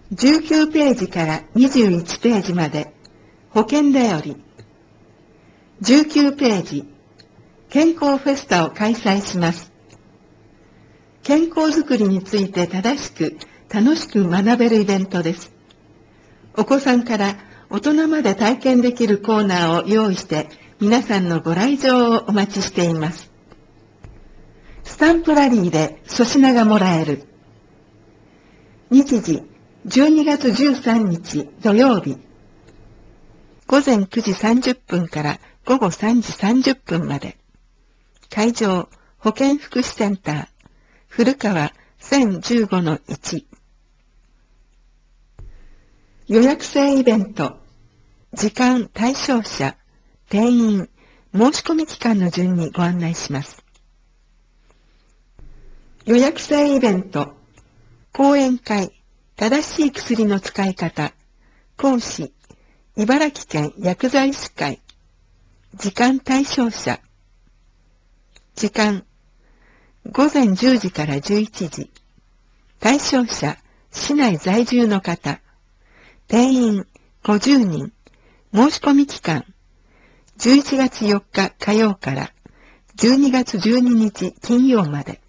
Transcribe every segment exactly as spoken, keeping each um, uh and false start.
じゅうきゅうページからにじゅういちページまで保険だより。じゅうきゅうページ、健康フェスタを開催します。健康づくりについて正しく楽しく学べるイベントです。お子さんから大人まで体験できるコーナーを用意して皆さんのご来場をお待ちしています。スタンプラリーで粗品がもらえる。日時じゅうにがつじゅうさんにち土曜日、ごぜんくじさんじゅっぷんからごごさんじさんじゅっぷんまで。会場保健福祉センター古川 せんじゅうごのいち。予約制イベント、時間、対象者、定員、申し込み期間の順にご案内します。予約制イベント、講演会、正しい薬の使い方、講師、茨城県薬剤師会、時間対象者、時間、ごぜんじゅうじからじゅういちじ、対象者、市内在住の方、定員ごじゅうにん、申し込み期間、じゅういちがつよっか火曜からじゅうにがつじゅうににち金曜まで。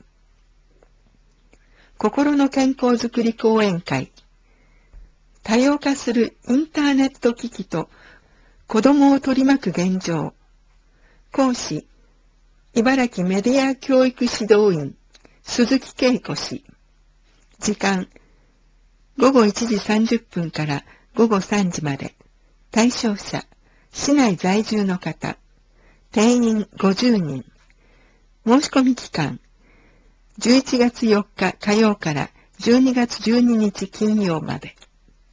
心の健康づくり講演会、多様化するインターネット機器と子供を取り巻く現状、講師、茨城メディア教育指導員、鈴木恵子氏、時間、ごごいちじさんじゅっぷんからごごさんじまで、対象者、市内在住の方、定員ごじゅうにん、申し込み期間、じゅういちがつよっか火曜からじゅうにがつじゅうににち金曜まで。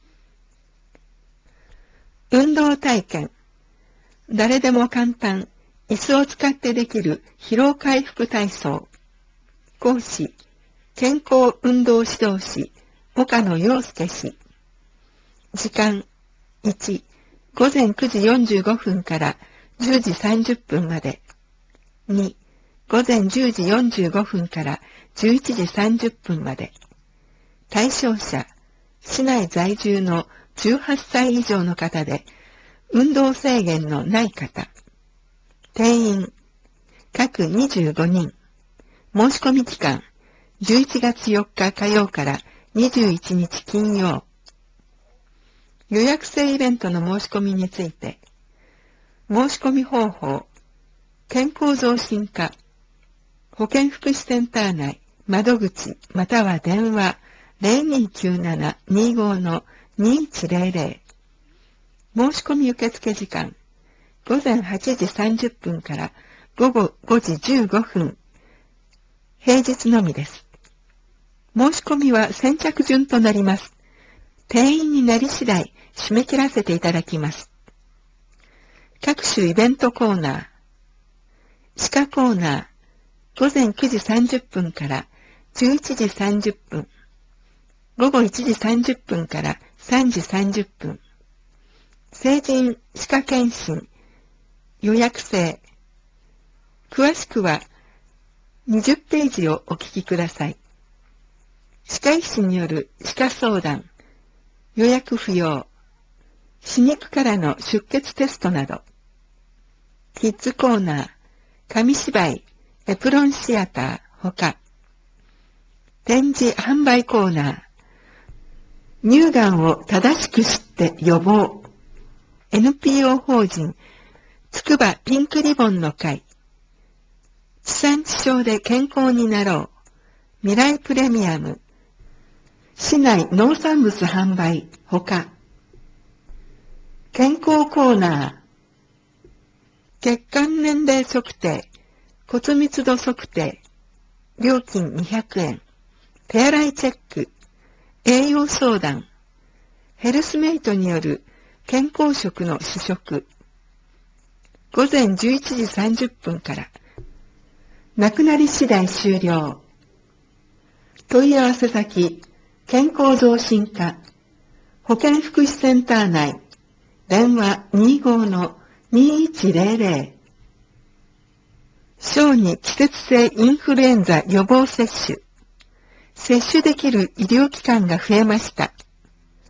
運動体験、誰でも簡単、椅子を使ってできる疲労回復体操、講師、健康運動指導士、岡野陽介氏、時間、いち、ごぜんくじよんじゅうごふんからじゅうじさんじゅっぷんまで、に、ごぜんじゅうじよんじゅうごふんからじゅういちじさんじゅっぷんまで。対象者、市内在住のじゅうはっさい以上の方で、運動制限のない方。定員、各にじゅうごにん。申し込み期間、じゅういちがつよっか火曜からにじゅういちにち金曜。予約制イベントの申し込みについて、申し込み方法、健康増進課、保健福祉センター内、窓口、または電話 ゼロにきゅうなな にご のにいちゼロゼロ。申し込み受付時間、ごぜんはちじさんじゅっぷんからごごごじじゅうごふん。平日のみです。申し込みは先着順となります。定員になり次第、締め切らせていただきます。各種イベントコーナー、歯科コーナー、ごぜんくじさんじゅっぷんからじゅういちじさんじゅっぷん、ごごいちじさんじゅっぷんからさんじさんじゅっぷん、成人歯科検診、予約制。詳しくはにじゅっページをお聞きください。歯科医師による歯科相談、予約不要、歯肉からの出血テストなど、キッズコーナー、紙芝居、エプロンシアター、ほか、展示販売コーナー、乳がんを正しく知って予防、エヌピーオー 法人、つくばピンクリボンの会、地産地消で健康になろう、未来プレミアム、市内農産物販売、ほか、健康コーナー、血管年齢測定、骨密度測定、料金にひゃくえん、手洗いチェック、栄養相談、ヘルスメイトによる健康食の試食、ごぜんじゅういちじさんじゅっぷんから、なくなり次第終了。問い合わせ先、健康増進課、保健福祉センター内、電話にごのにいちゼロゼロ。小児季節性インフルエンザ予防接種。接種できる医療機関が増えました。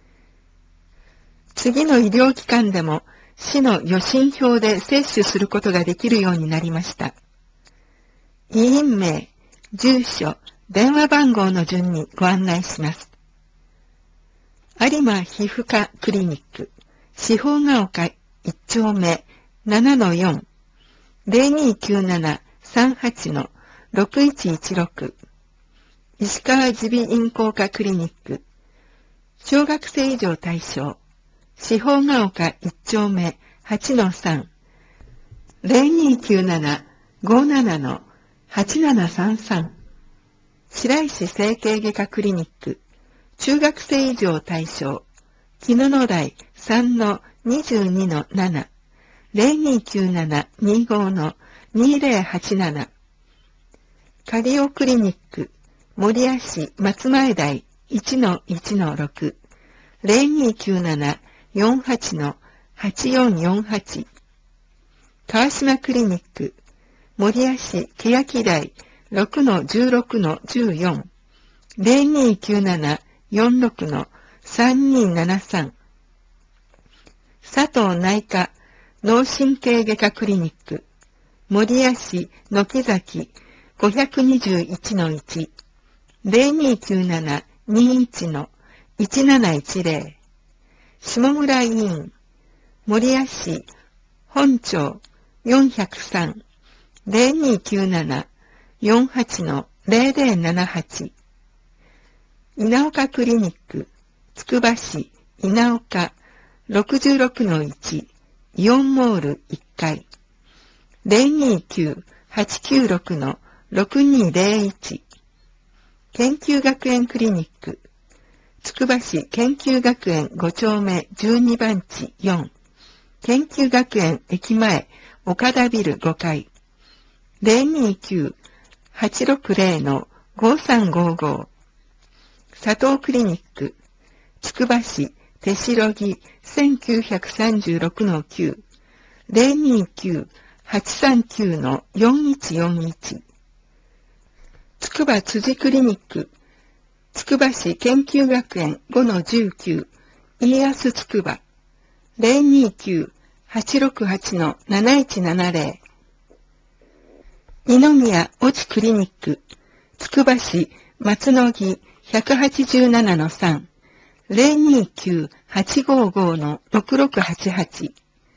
次の医療機関でも市の予診票で接種することができるようになりました。医院名、住所、電話番号の順にご案内します。有馬皮膚科クリニック、四方ヶ丘いち丁目 ななのよん、ゼロにきゅうなな さんはち ろくいちいちろく、石川耳鼻咽喉科クリニック、小学生以上対象、四方ヶ丘いち丁目 はちのさん、ゼロにきゅうなな ごなな はちななさんさん、白石整形外科クリニック、中学生以上対象、絹野台 さんのにじゅうにのなな、ゼロにきゅうなな にじゅうごのにゼロはちなな、カリオクリニック、守谷市松前台 いちのいちのろく、ゼロにきゅうなな よんはちのはちよんよんはち、川島クリニック、守谷市欅台 ろくのじゅうろくのじゅうよん、ゼロにきゅうなな よんろくのさんにななさん、佐藤内科脳神経外科クリニック、守谷市軒崎 ごにいちのいち、ゼロにきゅうなな にいちのいちなないちゼロ、下村医院、守谷市本町よんひゃくさん、ゼロにきゅうなな よんはちのゼロゼロななはち、稲岡クリニック、つくば市稲岡 ろくじゅうろくのいち、イオンモールいっかい、ゼロにきゅう はちきゅうろくのろくにゼロいち、研究学園クリニック、つくば市研究学園ご丁目じゅうにばんちよん、研究学園駅前岡田ビルごかい、ゼロにきゅう はちろくゼロのごさんごご、佐藤クリニック、つくば市手代木せんきゅうひゃくさんじゅうろくのきゅう、ゼロにきゅう はちさんきゅうのよんいちよんいち、つくば辻クリニック、つくば市研究学園ごのじゅうきゅう、家康つくば、ゼロにきゅう はちろくはちのなないちななゼロ、二宮越智クリニック、つくば市松野木ひゃくはちじゅうななのさん、ゼロにきゅう はちごごのろくろくはちはち、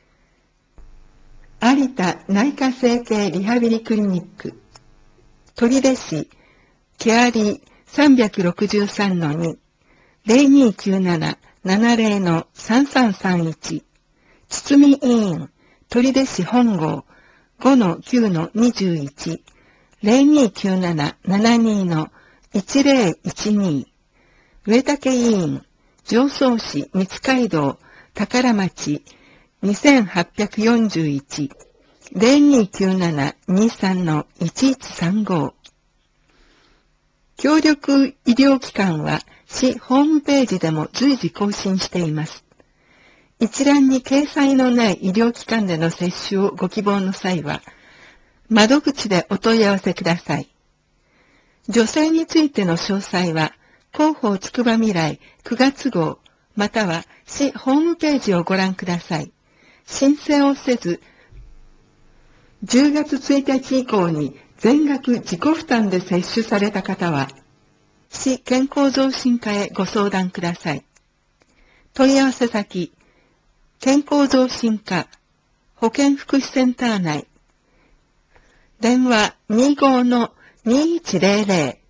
有田内科整形リハビリクリニック、取手市ケアリーさんびゃくろくじゅうさんのに、ゼロにきゅうなな ななゼロのさんさんさんいち、堤医院取手市本郷 ごのきゅうのにじゅういち、ゼロにきゅうなな ななにのいちゼロいちに、上竹医院常総市三街道宝町にせんはっぴゃくよんじゅういち、ゼロにきゅうなな にさんのいちいちさんご、協力医療機関は市ホームページでも随時更新しています。一覧に掲載のない医療機関での接種をご希望の際は、窓口でお問い合わせください。女性についての詳細は、広報つくばみらいくがつ号、または市ホームページをご覧ください。申請をせず、じゅうがつついたち以降に全額自己負担で接種された方は、市健康増進課へご相談ください。問い合わせ先、健康増進課、保健福祉センター内、電話 にじゅうごのにいちゼロゼロ